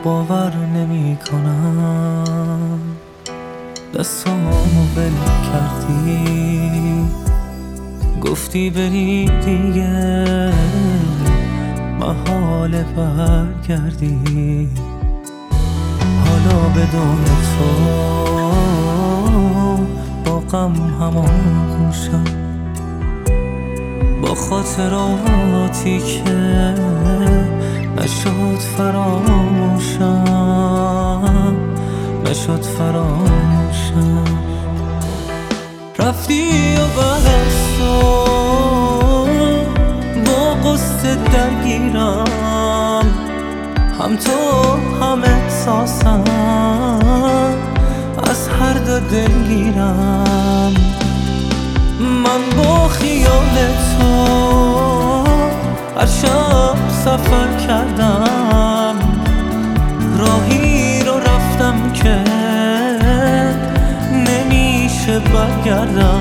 باور نمی کنم دستامو ول کردی، گفتی بری دیگه محاله برگردی. حالا بدون تو با غم هماغوشم، با خاطراتی که نشد فراموشم، نشد فراموشم. رفتی و بعد از تو با قصه درگیرم، هم تو هم احساسم از هر دو دلگیرم. من با خیال تو هر شب سفر کردم، راهی رو رفتم که نمیشه برگردم.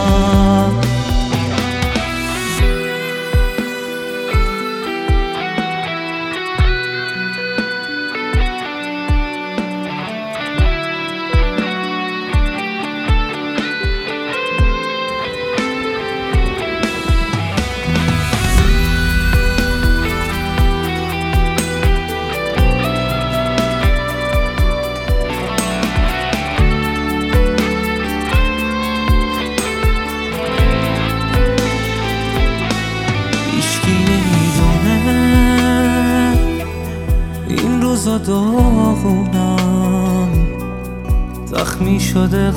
این روزا داغونم، زخمی شده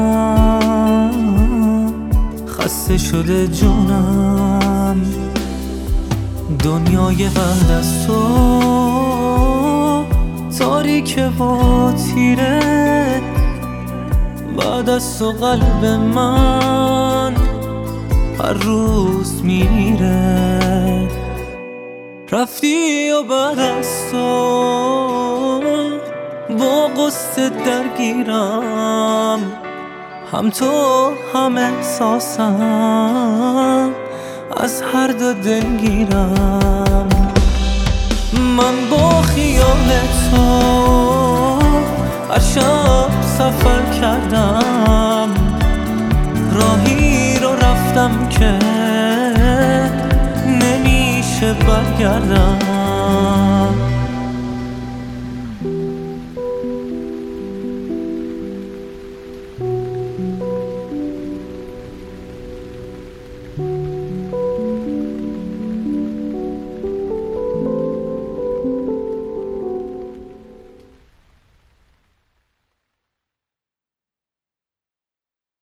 قلبم، خسته شده جونم. دنیای بعد از تو تاریکه و تیره، بعد از تو قلب من هر روز میره. رفتی و بعد از تو با قصه درگیرم، هم تو هم احساسم از هر دو دلگیرم. من با خیال تو هر شب سفر کردم، راهی رو رفتم که نمیشه برگردم.